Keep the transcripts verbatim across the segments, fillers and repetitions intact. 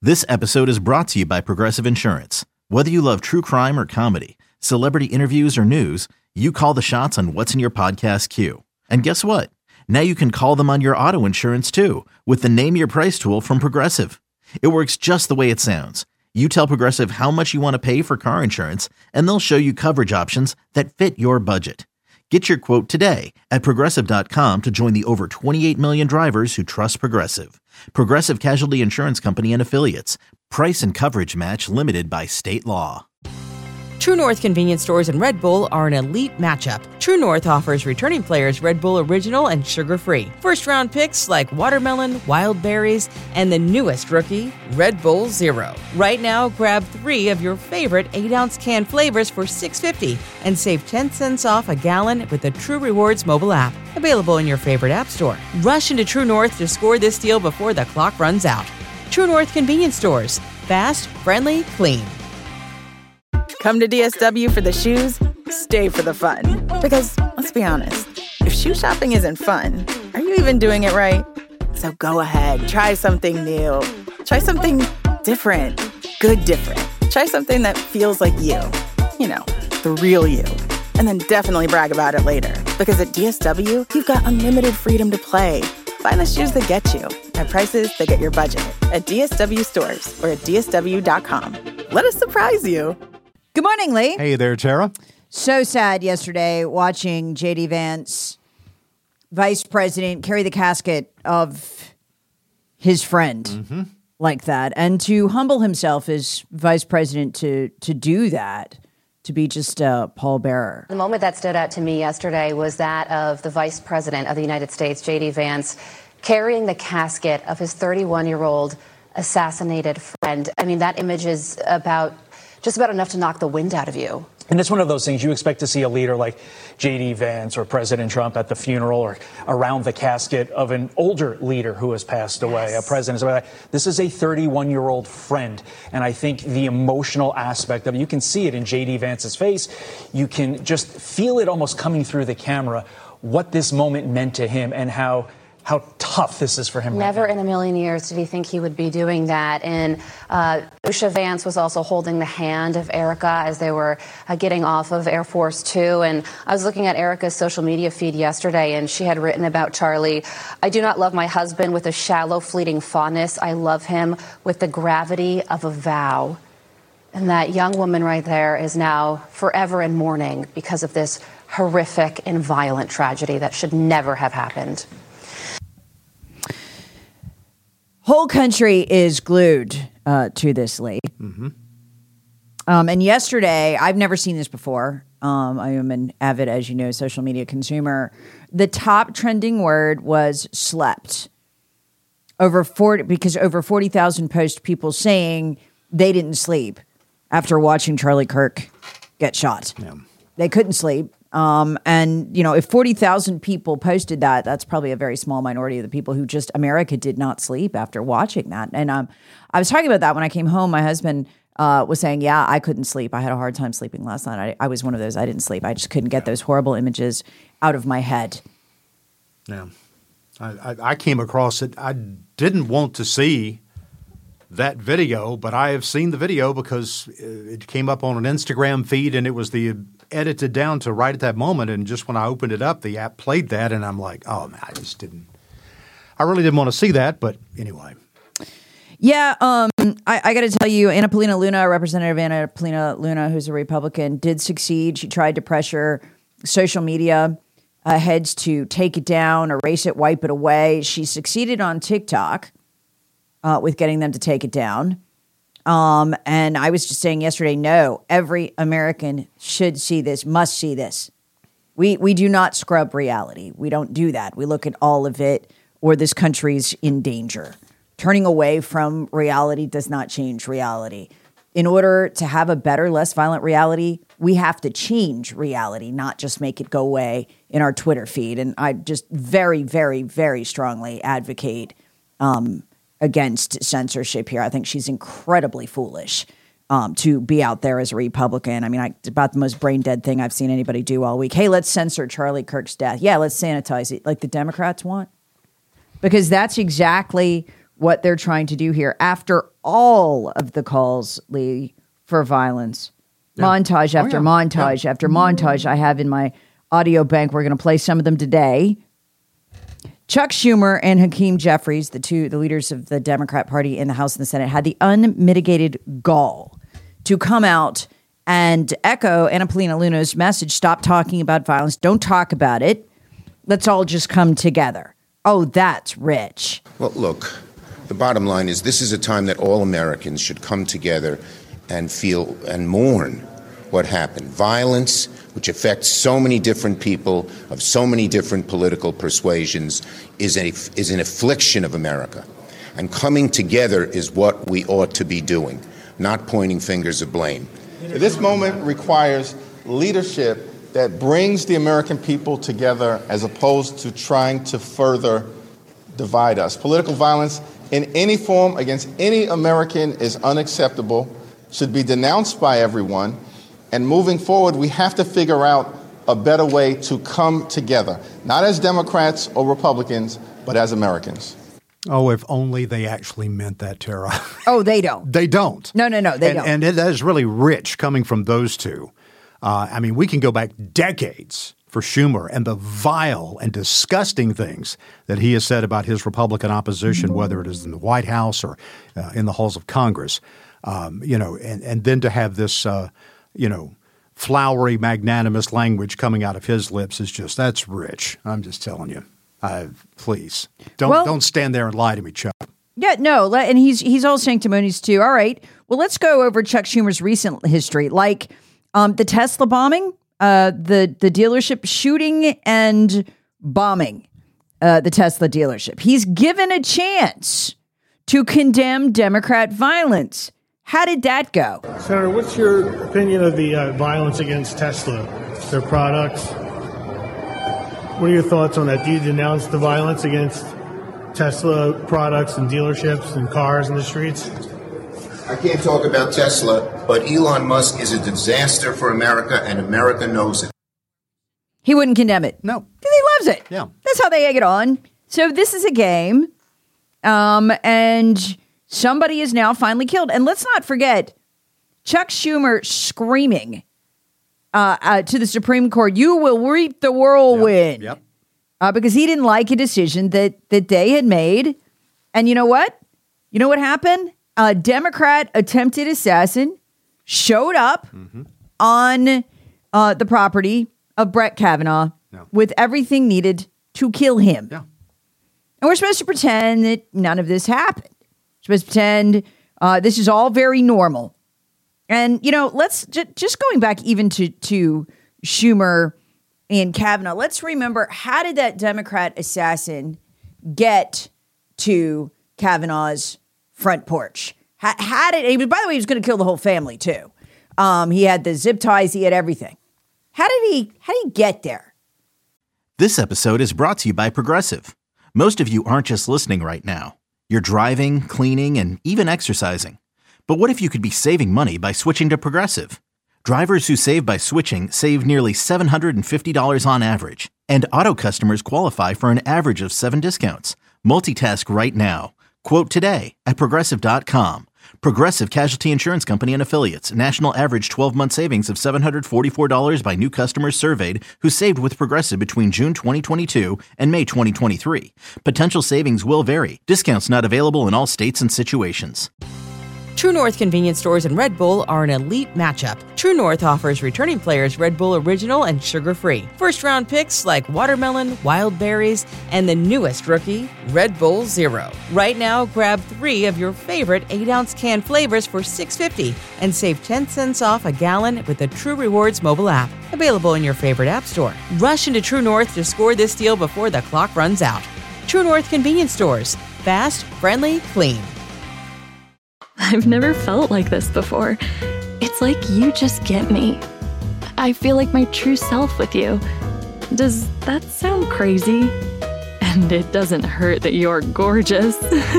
This episode is brought to you by Progressive Insurance. Whether you love true crime or comedy, celebrity interviews or news, you call the shots on what's in your podcast queue. And guess what? Now you can call them on your auto insurance too with the Name Your Price tool from Progressive. It works just the way it sounds. You tell Progressive how much you want to pay for car insurance, and they'll show you coverage options that fit your budget. Get your quote today at Progressive dot com to join the over twenty-eight million drivers who trust Progressive. Progressive Casualty Insurance Company and Affiliates. Price and coverage match limited by state law. True North convenience stores and Red Bull are an elite matchup. True North offers returning players Red Bull Original and sugar-free. First-round picks like watermelon, wild berries, and the newest rookie, Red Bull Zero. Right now, grab three of your favorite eight-ounce can flavors for six dollars and fifty cents and save ten cents off a gallon with the True Rewards mobile app. Available in your favorite app store. Rush into True North to score this deal before the clock runs out. True North convenience stores. Fast, friendly, clean. Come to D S W for the shoes, stay for the fun. Because, let's be honest, if shoe shopping isn't fun, are you even doing it right? So go ahead, try something new. Try something different. Good different. Try something that feels like you. You know, the real you. And then definitely brag about it later. Because at D S W, you've got unlimited freedom to play. Find the shoes that get you at prices that get your budget at D S W stores or at D S W dot com. Let us surprise you. Good morning, Lee. Hey there, Tara. So sad yesterday watching J D. Vance, vice president, carry the casket of his friend mm-hmm. like that. And to humble himself as vice president to to do that, to be just a pallbearer. The moment that stood out to me yesterday was that of the vice president of the United States, J D. Vance, carrying the casket of his thirty-one-year-old assassinated friend. I mean, that image is about just about enough to knock the wind out of you. And it's one of those things you expect to see a leader like J D. Vance or President Trump at the funeral or around the casket of an older leader who has passed away, yes. a president. This is a thirty-one-year-old friend. And I think the emotional aspect of it, you can see it in J D. Vance's face. You can just feel it almost coming through the camera, what this moment meant to him and how how tough this is for him. Never right in a million years did he think he would be doing that. And uh, Usha Vance was also holding the hand of Erica as they were uh, getting off of Air Force Two. And I was looking at Erica's social media feed yesterday, and she had written about Charlie, "I do not love my husband with a shallow, fleeting fondness. I love him with the gravity of a vow." And that young woman right there is now forever in mourning because of this horrific and violent tragedy that should never have happened. Whole country is glued uh, to this, Lee. Mm-hmm. Um, and yesterday, I've never seen this before. Um, I am an avid, as you know, social media consumer. The top trending word was slept. Over forty, because over forty thousand post people saying they didn't sleep after watching Charlie Kirk get shot. Yeah. They couldn't sleep. Um, and, you know, if forty thousand people posted that, that's probably a very small minority of the people who just, America did not sleep after watching that. And um, I was talking about that when I came home. My husband uh, was saying, yeah, I couldn't sleep. I had a hard time sleeping last night. I, I was one of those. I didn't sleep. I just couldn't get those horrible images out of my head. Yeah. I, I, I came across it. I didn't want to see that video, but I have seen the video because it came up on an Instagram feed and it was the edited down to right at that moment. And just when I opened it up, the app played that and I'm like, oh man, I just didn't, I really didn't want to see that. But anyway. Yeah. Um, I, I got to tell you, Anna Paulina Luna, Representative Anna Paulina Luna, who's a Republican, did succeed. She tried to pressure social media uh, heads to take it down, erase it, wipe it away. She succeeded on TikTok. Uh, with getting them to take it down. Um, and I was just saying yesterday, no, every American should see this, must see this. We we do not scrub reality. We don't do that. We look at all of it, or this country's in danger. Turning away from reality does not change reality. In order to have a better, less violent reality, we have to change reality, not just make it go away in our Twitter feed. And I just very, very, very strongly advocate um against censorship here. I think she's incredibly foolish um, to be out there as a Republican. I mean, I, it's about the most brain dead thing I've seen anybody do all week. Hey, let's censor Charlie Kirk's death. Yeah, let's sanitize it like the Democrats want. Because that's exactly what they're trying to do here after all of the calls, Lee, for violence. Yeah. Montage after oh, yeah. montage yeah. after montage I have in my audio bank. We're going to play some of them today. Chuck Schumer and Hakeem Jeffries, the two the leaders of the Democrat Party in the House and the Senate, had the unmitigated gall to come out and echo Anna Paulina Luna's message, stop talking about violence, don't talk about it, let's all just come together. Oh, that's rich. Well, look, the bottom line is this is a time that all Americans should come together and feel and mourn what happened. Violence, which affects so many different people of so many different political persuasions, is, a, is an affliction of America. And coming together is what we ought to be doing, not pointing fingers of blame. This moment requires leadership that brings the American people together as opposed to trying to further divide us. Political violence in any form against any American is unacceptable, should be denounced by everyone, and moving forward, we have to figure out a better way to come together, not as Democrats or Republicans, but as Americans. Oh, if only they actually meant that, Tara. Oh, they don't. They don't. No, no, no, they and, don't. And it, that is really rich coming from those two. Uh, I mean, we can go back decades for Schumer and the vile and disgusting things that he has said about his Republican opposition, whether it is in the White House or uh, in the halls of Congress. Um, you know, and, and then to have this, uh, you know, flowery, magnanimous language coming out of his lips is just, that's rich. I'm just telling you. Uh, please don't well, don't stand there and lie to me, Chuck. Yeah, no, and he's he's all sanctimonious too. All right, well, let's go over Chuck Schumer's recent history, like um, the Tesla bombing, uh, the the dealership shooting and bombing uh, the Tesla dealership. He's given a chance to condemn Democrat violence. How did that go, Senator? What's your opinion of the uh, violence against Tesla, their products? What are your thoughts on that? Do you denounce the violence against Tesla products and dealerships and cars in the streets? I can't talk about Tesla, but Elon Musk is a disaster for America, and America knows it. He wouldn't condemn it. No. Because he loves it. Yeah. That's how they egg it on. So this is a game, um, and somebody is now finally killed. And let's not forget, Chuck Schumer screaming Uh, uh, to the Supreme Court, you will reap the whirlwind. Yep. yep. Uh, because he didn't like a decision that that they had made. And you know what? You know what happened? A Democrat attempted assassin showed up mm-hmm. on uh, the property of Brett Kavanaugh no. with everything needed to kill him. Yeah. And we're supposed to pretend that none of this happened. We're supposed to pretend uh, this is all very normal. And, you know, let's j- just going back even to, to Schumer and Kavanaugh, let's remember, how did that Democrat assassin get to Kavanaugh's front porch? How, how did he, by the way, he was going to kill the whole family, too. Um, he had the zip ties. He had everything. How did he, how did he get there? This episode is brought to you by Progressive. Most of you aren't just listening right now. You're driving, cleaning, and even exercising. But what if you could be saving money by switching to Progressive? Drivers who save by switching save nearly seven hundred fifty dollars on average. And auto customers qualify for an average of seven discounts. Multitask right now. Quote today at Progressive dot com. Progressive Casualty Insurance Company and Affiliates. National average twelve-month savings of seven hundred forty-four dollars by new customers surveyed who saved with Progressive between June twenty twenty-two and May twenty twenty-three. Potential savings will vary. Discounts not available in all states and situations. True North convenience stores and Red Bull are an elite matchup. True North offers returning players Red Bull Original and sugar-free. First-round picks like watermelon, wild berries, and the newest rookie, Red Bull Zero. Right now, grab three of your favorite eight-ounce can flavors for six dollars and fifty cents and save ten cents off a gallon with the True Rewards mobile app. Available in your favorite app store. Rush into True North to score this deal before the clock runs out. True North convenience stores. Fast, friendly, clean. I've never felt like this before. It's like you just get me. I feel like my true self with you. Does that sound crazy? And it doesn't hurt that you're gorgeous.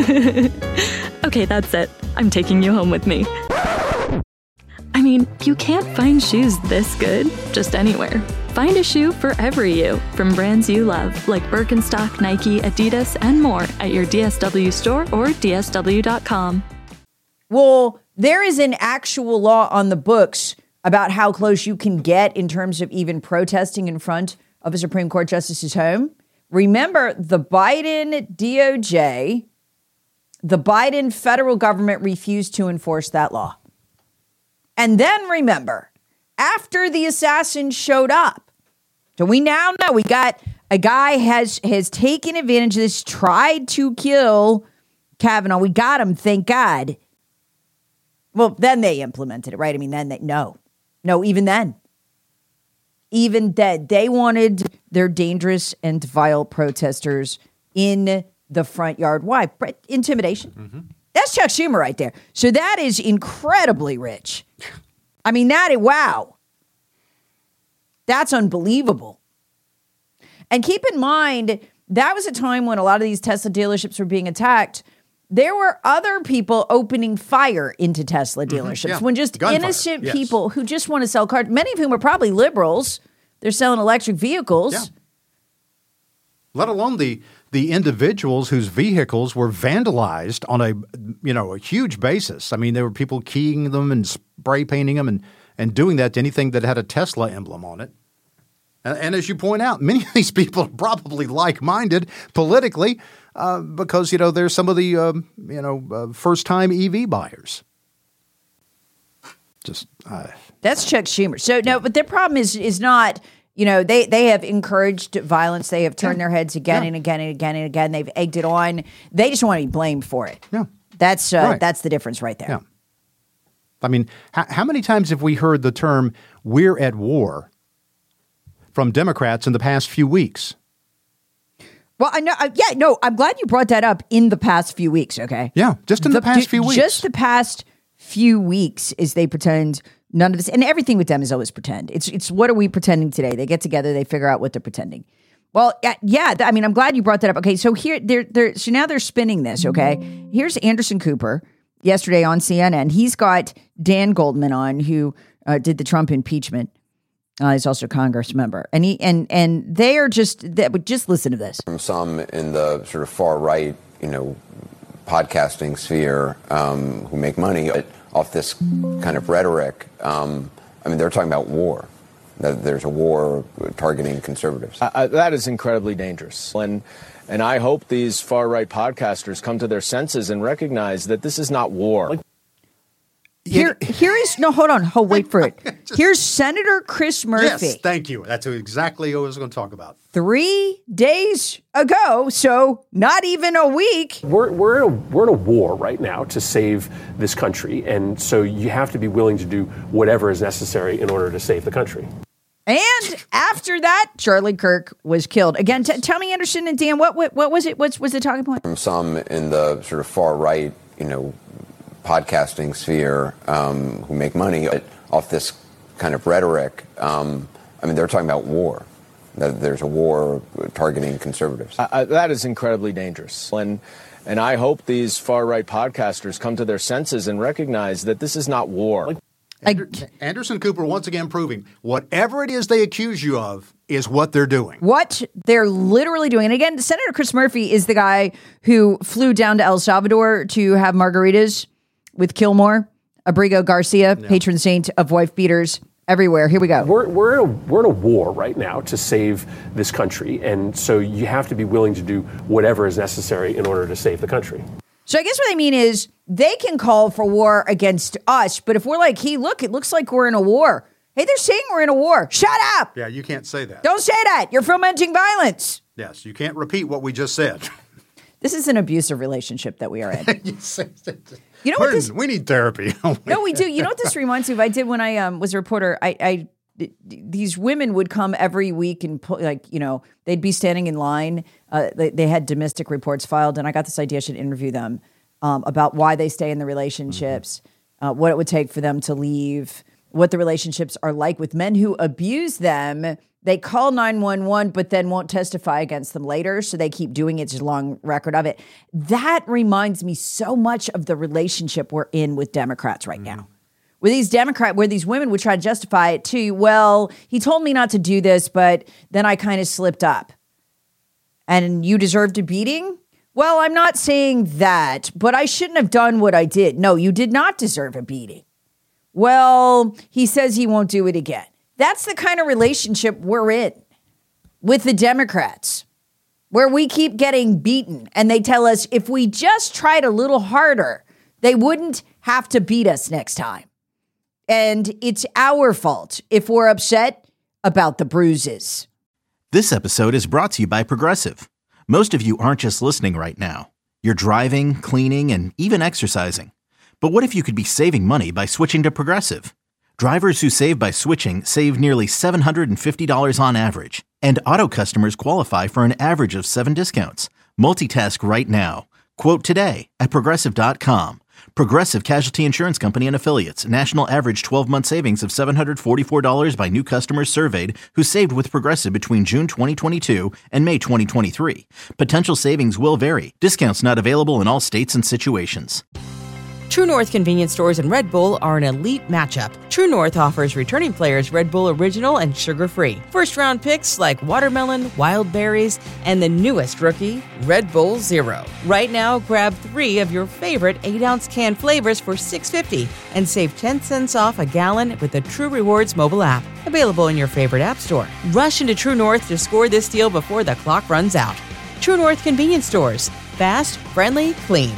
Okay, that's it. I'm taking you home with me. I mean, you can't find shoes this good just anywhere. Find a shoe for every you, from brands you love, like Birkenstock, Nike, Adidas, and more at your D S W store or D S W dot com. Well, there is an actual law on the books about how close you can get in terms of even protesting in front of a Supreme Court justice's home. Remember, the Biden D O J, the Biden federal government refused to enforce that law. And then remember, after the assassin showed up, so we now know we got a guy has has taken advantage of this, tried to kill Kavanaugh. We got him, thank God. Well, then they implemented it, right? I mean, then they, no, no, even then, even then, they wanted their dangerous and vile protesters in the front yard. Why? Intimidation. Mm-hmm. That's Chuck Schumer right there. So that is incredibly rich. I mean, that is, wow. That's unbelievable. And keep in mind, that was a time when a lot of these Tesla dealerships were being attacked. There were other people opening fire into Tesla dealerships mm-hmm. yeah. when just Gunfire. innocent yes. people who just want to sell cars, many of whom are probably liberals, they're selling electric vehicles. Yeah. Let alone the the individuals whose vehicles were vandalized on a you know a huge basis. I mean, there were people keying them and spray painting them and and doing that to anything that had a Tesla emblem on it. And, and as you point out, many of these people are probably like-minded politically uh, because, you know, there's some of the, um, you know, uh, first-time E V buyers. Just uh, That's Chuck Schumer. So, no, but their problem is is not, you know, they, they have encouraged violence. They have turned yeah. their heads again yeah. and again and again and again. They've egged it on. They just want to be blamed for it. Yeah. That's, uh, right. that's the difference right there. Yeah. I mean, how, how many times have we heard the term "we're at war" from Democrats in the past few weeks? Well, I know. Uh, yeah, no, I'm glad you brought that up in the past few weeks, okay? Yeah, just in the, the past few weeks. Just the past few weeks is they pretend none of this, and everything with them is always pretend. It's, it's what are we pretending today? They get together, they figure out what they're pretending. Well, uh, yeah, I mean, I'm glad you brought that up. Okay, so here, they're, they're, so now they're spinning this, okay? Here's Anderson Cooper. Yesterday on C N N, he's got Dan Goldman on, who uh, did the Trump impeachment. Uh, he's also a Congress member, and he and and they are just that. But just listen to this. From some in the sort of far right, you know, podcasting sphere um, who make money off this kind of rhetoric. Um, I mean, they're talking about war. That there's a war targeting conservatives. Uh, that is incredibly dangerous, and. And I hope these far-right podcasters come to their senses and recognize that this is not war. Here, here is, no, hold on. Hold, wait for it. Just, Here's Senator Chris Murphy. Yes, thank you. That's exactly what I was going to talk about. Three days ago, so not even a week. We're, we're, in a, we're in a war right now to save this country. And so you have to be willing to do whatever is necessary in order to save the country. And after that, Charlie Kirk was killed. Again, t- tell me, Anderson and Dan, what, what what was it? What was the talking point? From some in the sort of far right, you know, podcasting sphere um, who make money off this kind of rhetoric. Um, I mean, they're talking about war. That there's a war targeting conservatives. Uh, that is incredibly dangerous. And and I hope these far-right podcasters come to their senses and recognize that this is not war. Ander- Anderson Cooper once again proving whatever it is they accuse you of is what they're doing. What they're literally doing. And again, Senator Chris Murphy is the guy who flew down to El Salvador to have margaritas with Kilmore, Abrigo Garcia, yeah. patron saint of wife beaters everywhere. Here we go. We're, we're, in a, we're in a war right now to save this country. And so you have to be willing to do whatever is necessary in order to save the country. So I guess what I mean is they can call for war against us, but if we're like, hey, look, it looks like we're in a war. Hey, they're saying we're in a war. Shut up. Yeah, you can't say that. Don't say that. You're fomenting violence. Yes, you can't repeat what we just said. This is an abusive relationship that we are in. You know We're, what this, we need therapy. No, we do. You know what this reminds me of? I did when I um, was a reporter. I, I these women would come every week and pull, like, you know, they'd be standing in line. Uh, they, they had domestic reports filed, and I got this idea I should interview them um, about why they stay in the relationships, mm-hmm. uh, what it would take for them to leave, what the relationships are like with men who abuse them. They call nine one one, but then won't testify against them later, so they keep doing it. It's a long record of it. That reminds me so much of the relationship we're in with Democrats right mm-hmm. now. where these Democrat, where these women would try to justify it too. Well, he told me not to do this, but then I kind of slipped up. And you deserved a beating? Well, I'm not saying that, but I shouldn't have done what I did. No, you did not deserve a beating. Well, he says he won't do it again. That's the kind of relationship we're in with the Democrats, where we keep getting beaten and they tell us if we just tried a little harder, they wouldn't have to beat us next time. And it's our fault if we're upset about the bruises. This episode is brought to you by Progressive. Most of you aren't just listening right now. You're driving, cleaning, and even exercising. But what if you could be saving money by switching to Progressive? Drivers who save by switching save nearly seven hundred fifty dollars on average. And auto customers qualify for an average of seven discounts. Multitask right now. Quote today at Progressive dot com. Progressive Casualty Insurance Company and Affiliates. National average twelve-month savings of seven hundred forty-four dollars by new customers surveyed who saved with Progressive between June twenty twenty-two and May twenty twenty-three. Potential savings will vary. Discounts not available in all states and situations. True North convenience stores and Red Bull are an elite matchup. True North offers returning players Red Bull Original and sugar-free. First-round picks like watermelon, wild berries, and the newest rookie, Red Bull Zero. Right now, grab three of your favorite eight-ounce can flavors for six dollars and fifty cents and save ten cents off a gallon with the True Rewards mobile app. Available in your favorite app store. Rush into True North to score this deal before the clock runs out. True North convenience stores. Fast, friendly, clean.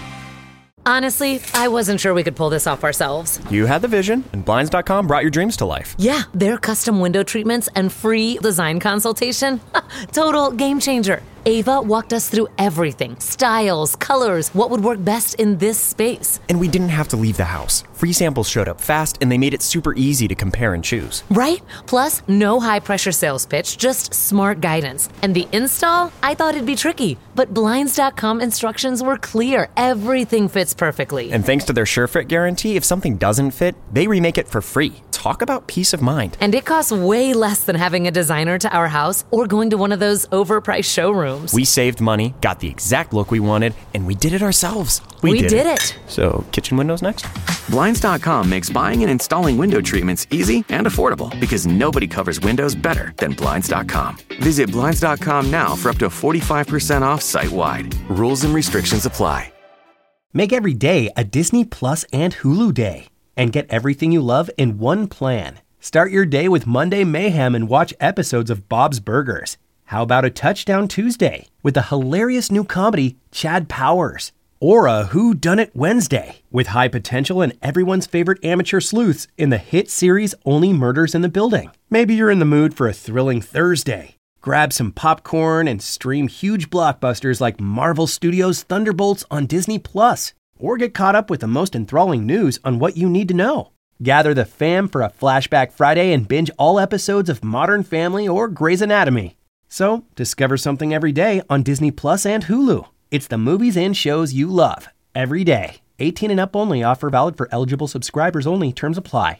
Honestly, I wasn't sure we could pull this off ourselves. You had the vision, and Blinds dot com brought your dreams to life. Yeah, their custom window treatments and free design consultation. Total game changer. Ava walked us through everything. Styles, colors, what would work best in this space. And we didn't have to leave the house. Free samples showed up fast, and they made it super easy to compare and choose. Right? Plus, no high-pressure sales pitch, just smart guidance. And the install? I thought it'd be tricky, but Blinds dot com instructions were clear. Everything fits perfectly. And thanks to their SureFit guarantee, if something doesn't fit, they remake it for free. Talk about peace of mind. And it costs way less than having a designer to our house or going to one of those overpriced showrooms. We saved money, got the exact look we wanted, and we did it ourselves. We, we did, did it. it. So, kitchen windows next? Blinds dot com makes buying and installing window treatments easy and affordable because nobody covers windows better than Blinds dot com. Visit Blinds dot com now for up to forty-five percent off site-wide. Rules and restrictions apply. Make every day a Disney Plus and Hulu day and get everything you love in one plan. Start your day with Monday Mayhem and watch episodes of Bob's Burgers. How about a Touchdown Tuesday with the hilarious new comedy Chad Powers? Or a Who Done It Wednesday with high potential and everyone's favorite amateur sleuths in the hit series Only Murders in the Building. Maybe you're in the mood for a thrilling Thursday. Grab some popcorn and stream huge blockbusters like Marvel Studios' Thunderbolts on Disney Plus. Or get caught up with the most enthralling news on What You Need to Know. Gather the fam for a Flashback Friday and binge all episodes of Modern Family or Grey's Anatomy. So, discover something every day on Disney Plus and Hulu. It's the movies and shows you love, every day. eighteen and up only. Offer valid for eligible subscribers only. Terms apply.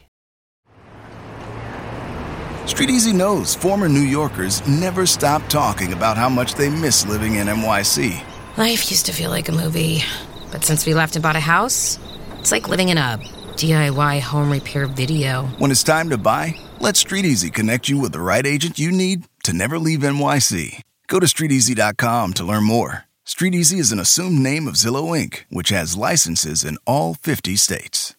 Street Easy knows former New Yorkers never stop talking about how much they miss living in N Y C. Life used to feel like a movie, but since we left and bought a house, it's like living in a D I Y home repair video. When it's time to buy, let Street Easy connect you with the right agent you need to never leave N Y C. Go to street easy dot com to learn more. Street Easy is an assumed name of Zillow Incorporated, which has licenses in all fifty states.